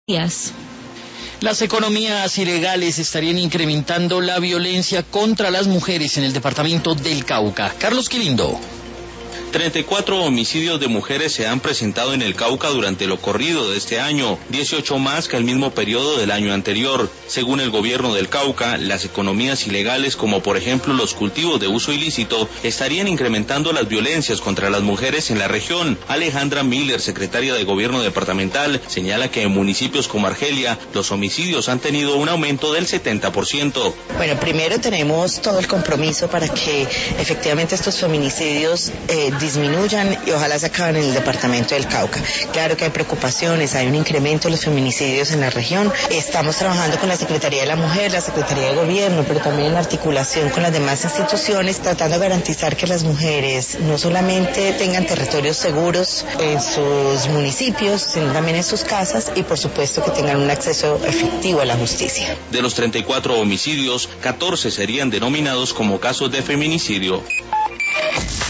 Las economías ilegales estarían incrementando la violencia contra las mujeres en el departamento del Cauca. Carlos Quilindo. 34 homicidios de mujeres se han presentado en el Cauca durante lo corrido de este año, 18 más que el mismo periodo del año anterior. Según el gobierno del Cauca, las economías ilegales, como por ejemplo los cultivos de uso ilícito, estarían incrementando las violencias contra las mujeres en la región. Alejandra Miller, secretaria de Gobierno departamental, señala que en municipios como Argelia, los homicidios han tenido un aumento del 70%. Bueno, primero tenemos todo el compromiso para que efectivamente estos feminicidios disminuyan y ojalá se acaben en el departamento del Cauca. Claro que hay preocupaciones, hay un incremento de los feminicidios en la región. Estamos trabajando con la Secretaría de la Mujer, la Secretaría de Gobierno, pero también en articulación con las demás instituciones, tratando de garantizar que las mujeres no solamente tengan territorios seguros en sus municipios, sino también en sus casas y por supuesto que tengan un acceso efectivo a la justicia. De los 34 homicidios, 14 serían denominados como casos de feminicidio.